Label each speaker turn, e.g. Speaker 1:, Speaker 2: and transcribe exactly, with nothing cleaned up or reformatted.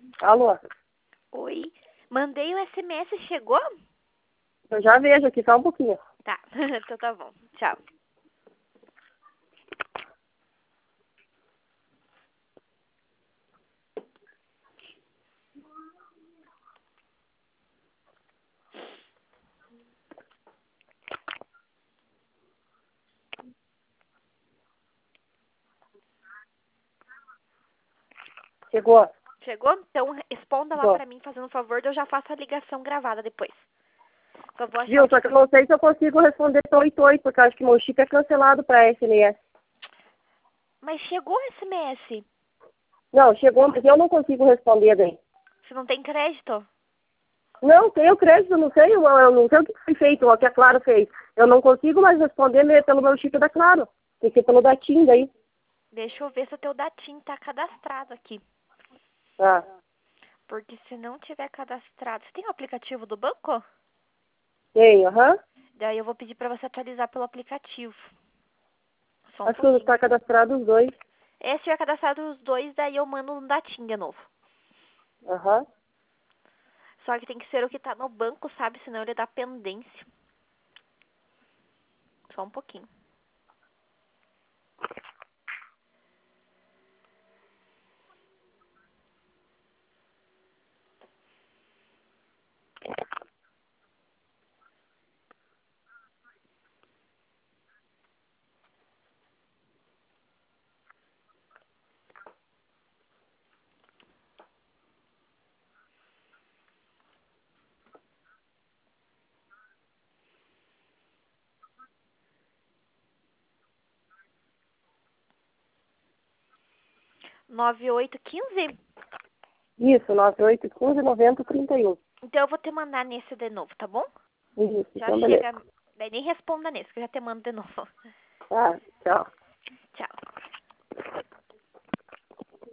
Speaker 1: Alô?
Speaker 2: Oi. Mandei o S M S, chegou?
Speaker 1: Eu já vejo aqui, só um pouquinho.
Speaker 2: Tá, então tá bom. Tchau.
Speaker 1: Chegou?
Speaker 2: Chegou? Então responda lá
Speaker 1: Chegou.
Speaker 2: pra mim, fazendo um favor, eu já faço a ligação gravada depois. Eu vou achar
Speaker 1: Viu?
Speaker 2: o
Speaker 1: Só
Speaker 2: que...
Speaker 1: que eu não sei se eu consigo responder oito oito, porque eu acho que meu chip é cancelado para S M S.
Speaker 2: Mas chegou o S M S.
Speaker 1: Não, chegou, mas eu não consigo responder daí.
Speaker 2: Você não tem crédito?
Speaker 1: Não, tenho crédito, não sei, eu, eu não sei o que foi feito, o que a Claro fez. Eu não consigo mais responder me- pelo meu chip da Claro. Tem que ser pelo da TIM daí.
Speaker 2: Deixa eu ver se o teu Datim tá cadastrado aqui.
Speaker 1: Ah,
Speaker 2: Porque se não tiver cadastrado... Você tem o aplicativo do banco?
Speaker 1: tenho, aham.
Speaker 2: Daí eu vou pedir pra você atualizar pelo aplicativo. Só um
Speaker 1: Acho que
Speaker 2: pouquinho.
Speaker 1: está cadastrado os dois.
Speaker 2: É, se tiver cadastrado os dois, daí eu mando um Datim de novo.
Speaker 1: Aham.
Speaker 2: Só que tem que ser o que tá no banco, sabe? Senão ele dá pendência. Só um pouquinho. nove oito um cinco?
Speaker 1: Isso, nove oito um cinco nove zero três um.
Speaker 2: Então eu vou te mandar nesse de novo, tá bom?
Speaker 1: Isso,
Speaker 2: Já
Speaker 1: então beleza.
Speaker 2: chega. Daí nem responda nesse, que eu já te mando de novo.
Speaker 1: Tá, tchau.